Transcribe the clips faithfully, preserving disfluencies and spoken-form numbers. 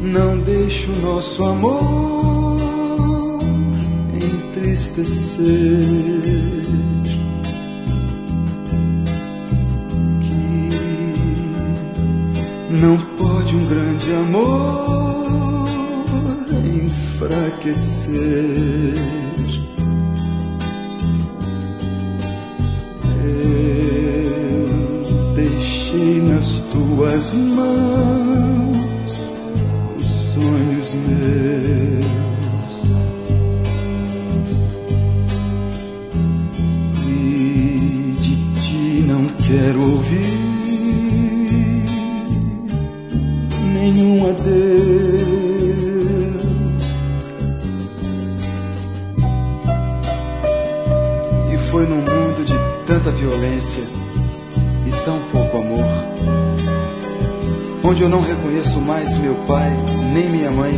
não deixe o nosso amor entristecer. Que não pode um grande amor enfraquecer. Eu deixei nas tuas mãos os sonhos meus e de ti não quero ouvir nenhum adeus. E foi num mundo de tanta violência e tão pouco amor, onde eu não reconheço mais meu pai nem minha mãe,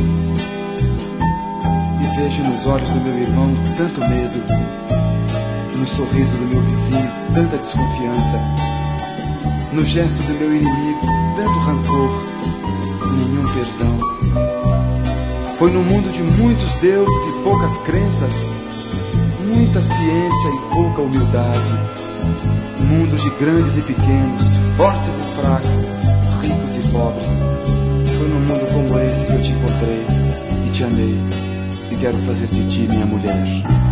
e vejo nos olhos do meu irmão tanto medo, no sorriso do meu vizinho tanta desconfiança, no gesto do meu inimigo tanto rancor, nenhum perdão. Foi num mundo de muitos deuses e poucas crenças, muita ciência e pouca humildade, mundo de grandes e pequenos, fortes e fracos, ricos e pobres. Foi num mundo como esse que eu te encontrei e te amei, e quero fazer de ti minha mulher.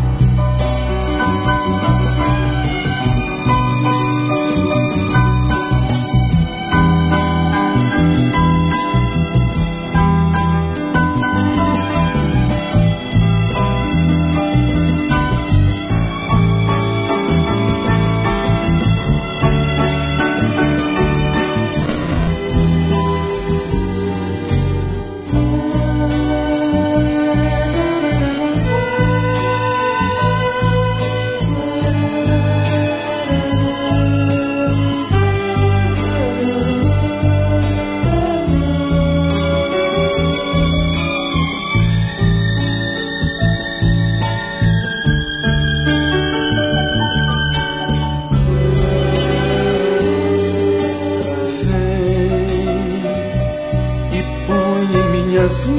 Minhas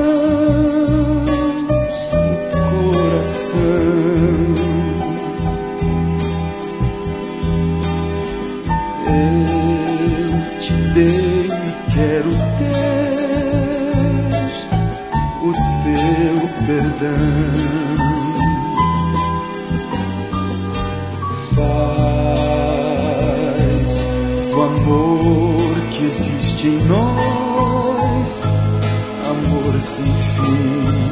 mãos no coração, eu te dei e quero ter o teu perdão. Faz do amor que existe em nós amor sem fim.